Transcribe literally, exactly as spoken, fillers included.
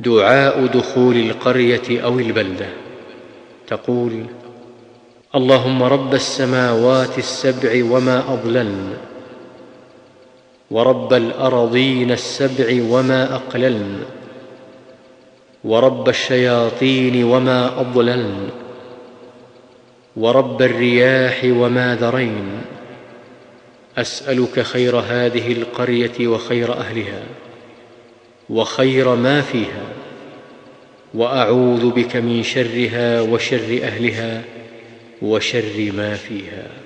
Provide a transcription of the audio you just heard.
دعاء دخول القرية أو البلدة. تقول: اللهم رب السماوات السبع وما أضللن، ورب الأرضين السبع وما أقللن، ورب الشياطين وما أضللن، ورب الرياح وما ذرين، أسألك خير هذه القرية وخير أهلها وخير ما فيها، وأعوذ بك من شرها وشر أهلها وشر ما فيها.